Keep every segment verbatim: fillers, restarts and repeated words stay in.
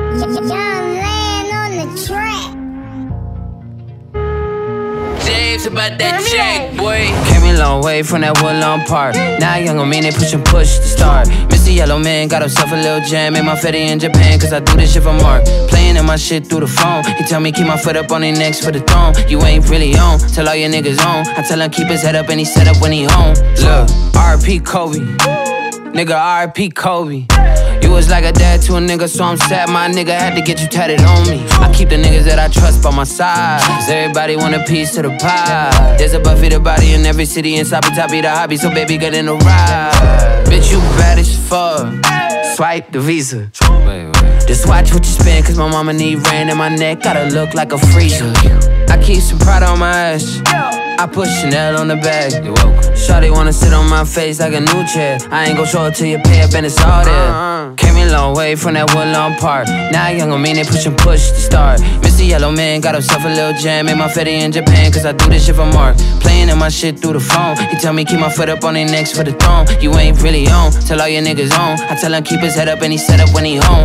About that check, boy. Came a long way from that Woodlawn Park. Now young on me, they push and push to start. Mister Yellow Man got himself a little jam. Made my fetty in Japan, cause I do this shit for Mark. Playing in my shit through the phone. He tell me keep my foot up on his necks for the throne. You ain't really on, tell all your niggas on. I tell him keep his head up and he set up when he home. Look, R I P Kobe. Nigga, R I P Kobe. You was like a dad to a nigga, so I'm sad my nigga had to get you tatted on me. I keep the niggas that I trust by my side, cause everybody want a piece of the pie. There's a Buffy the body in every city, and Sabi Toppy the hobby, so baby get in the ride. Bitch, you bad as fuck. Swipe the visa. Just watch what you spend, cause my mama need rain in my neck. Gotta look like a freezer. I keep some pride on my ass. I put Chanel on the bag. You're welcome. Shawty wanna sit on my face like a new chair. I ain't gon' show it till you pay up and it's all there. Uh-huh. Came a long way from that Woodlawn Park. Now young on me, they push and push to start. Mister Yellow Man got himself a little jam. Made my fetty in Japan, cause I do this shit for Mark. Playing in my shit through the phone. He tell me keep my foot up on his necks for the throne. You ain't really on, tell all your niggas on. I tell him keep his head up and he set up when he home.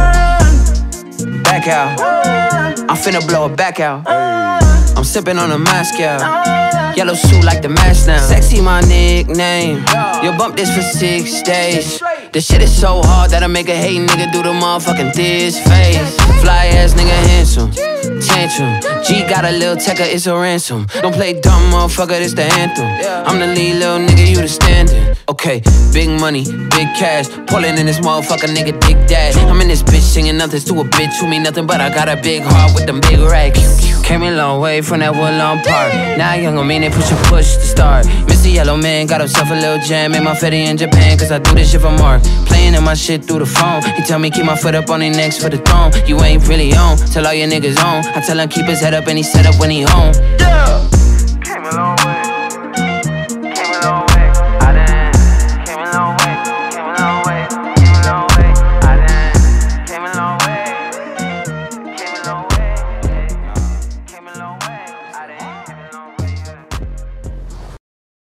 Back out, I'm finna blow it back out. I'm sipping on a Moscow. Yellow suit like the mask now. Sexy my nickname. You'll bump this for six days. This shit is so hard that I make a hate nigga do the motherfucking this face. Fly ass nigga handsome. Tantrum. G got a little tecker, it's a ransom. Don't play dumb motherfucker, this the anthem. I'm the lead little nigga, you the standing. Okay, big money, big cash. Pulling in this motherfucker, nigga, dig that. I'm in this bitch singing nothing to a bitch who mean nothing, but I got a big heart with them big racks. Came a long way from that Woodlawn Park. Now young on me, they push and push to start. Mister Yellow Man got himself a little jam. Made my fetty in Japan, cause I do this shit for Mark. Playing in my shit through the phone. He tell me keep my foot up on his necks for the throne. You ain't really on, tell all your niggas on. I tell him keep his head up and he set up when he home. Yeah.